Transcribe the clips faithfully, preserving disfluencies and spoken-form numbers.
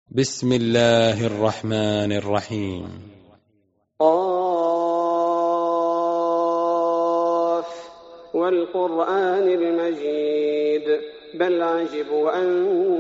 بسم الله الرحمن الرحيم. قاف والقرآن المجيد بل عجبوا أن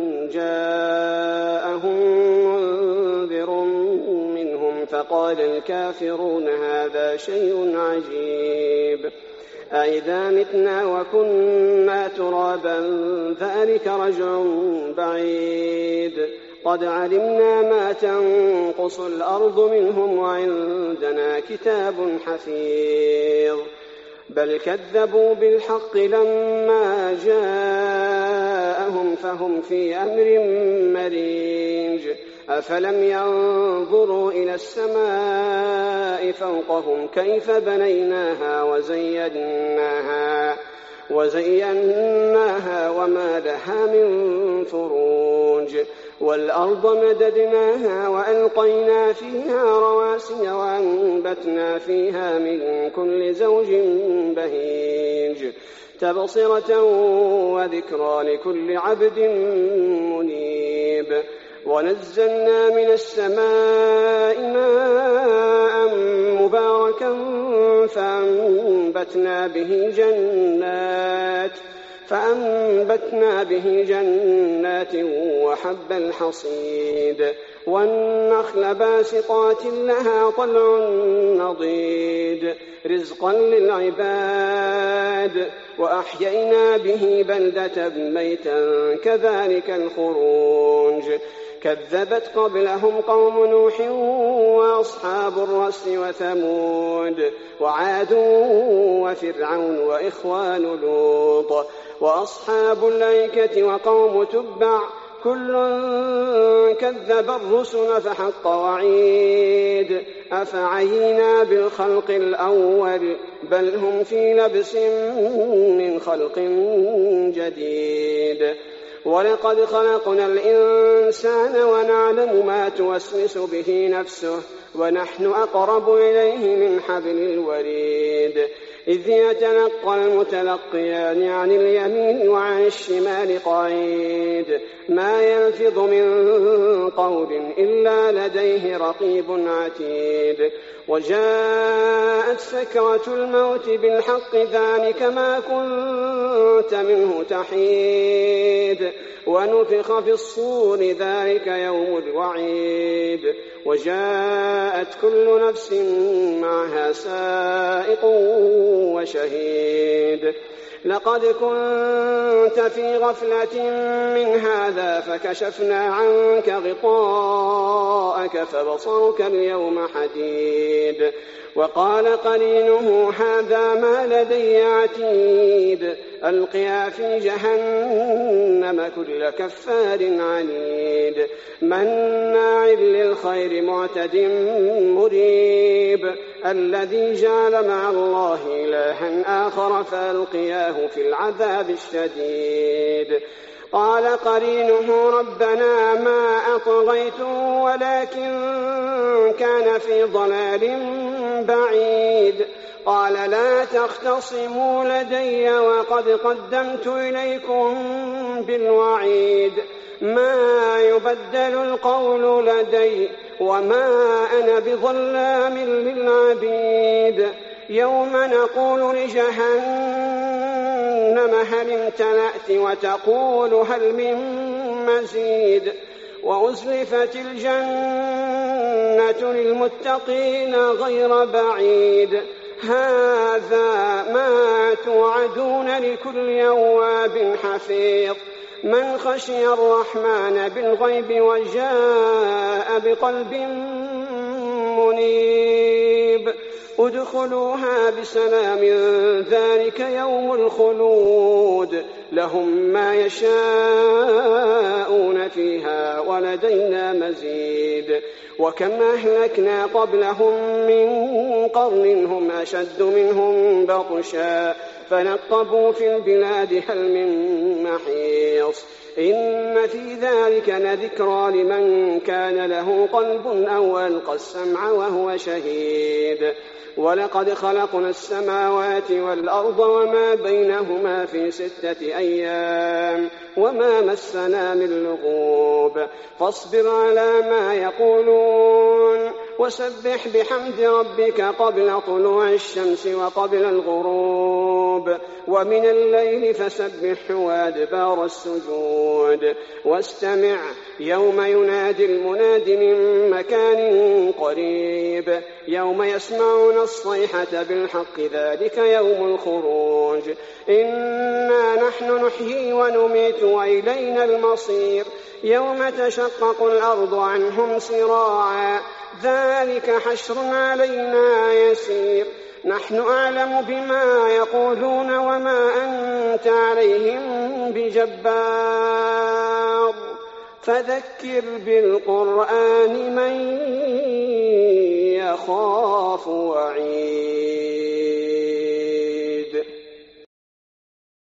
جاءهم منذر منهم فقال الكافرون هذا شيء عجيب أإذا متنا وكنا ترابا ذلك رجع بعيد قد علمنا ما تنقص الأرض منهم وعندنا كتاب حفيظ بل كذبوا بالحق لما جاءهم فهم في أمر مريج أفلم ينظروا إلى السماء فوقهم كيف بنيناها وزيناها وزيناها وما لها من فروج والأرض مددناها وألقينا فيها رواسي وأنبتنا فيها من كل زوج بهيج تبصرة وذكرى لكل عبد منيب ونزلنا من السماء ماء مباركا فأنبتنا به جنات فأنبتنا به جنات وحب الحصيد والنخل باسقات لها طلع نضيد رزقا للعباد وأحيينا به بلدة ميتا كذلك الخروج كذبت قبلهم قوم نوح وأصحاب الرس وثمود وعاد وفرعون وإخوان لوط وأصحاب الأيكة وقوم تبع كل كذب الرسل فحق وعيد أفعينا بالخلق الأول بل هم في لبس من خلق جديد ولقد خلقنا الإنسان ونعلم ما توسوس به نفسه ونحن أقرب إليه من حبل الوريد إذ يتلقى المتلقيان عن اليمين وعن الشمال قعيد ما يلفظ من قول إلا لديه رقيب عتيد وجاءت سكرة الموت بالحق ذلك ما كنت منه تحيد ونفخ في الصور ذلك يوم الوعيد وجاءت كل نفس معها سائق وشهيد لقد كنت في غفلة من هذا فكشفنا عنك غطاءك فبصرك اليوم حديد وقال قرينه هذا ما لدي عتيد ألقيا في جهنم كل كفار عنيد مناع للخير معتد مريب الذي جعل مع الله إلها آخر فألقياه في العذاب الشديد قال قرينه ربنا ما أطغيته ولكن كان في ضلال بعيد قال لا تختصموا لدي وقد قدمت إليكم بالوعيد ما يبدل القول لدي وما أنا بظلام للعبيد يوم نقول لجهنم هل امتلأت وتقول هل من مزيد وأزلفت الجنة للمتقين غير بعيد هذا ما توعدون لكل أواب حفيظ من خشي الرحمن بالغيب وجاء بقلب منيب ادخلوها بسلام ذلك يوم الخلود لهم ما يشاءون فيها ولدينا مزيد وكم أهلكنا قبلهم من قرن هم أشد منهم بطشا فنقبوا في البلاد هل من محيص إن في ذلك لذكرى لمن كان له قلب أو ألقى السمع وهو شهيد ولقد خلقنا السماوات والأرض وما بينهما في ستة أيام وما مسنا من لغوب فاصبر على ما يقولون وسبح بحمد ربك قبل طلوع الشمس وقبل الغروب ومن الليل فسبح وأدبار السجود واستمع يوم ينادي المناد من مكان قريب يوم يسمعون الصيحة بالحق ذلك يوم الخروج إنا نحن نحيي ونميت وإلينا المصير يوم تشقق الأرض عنهم سراعا ذلك حشر علينا يسير نحن أعلم بما يقولون وما أنت عليهم بجبار فذكر بالقرآن من يخاف وعيد.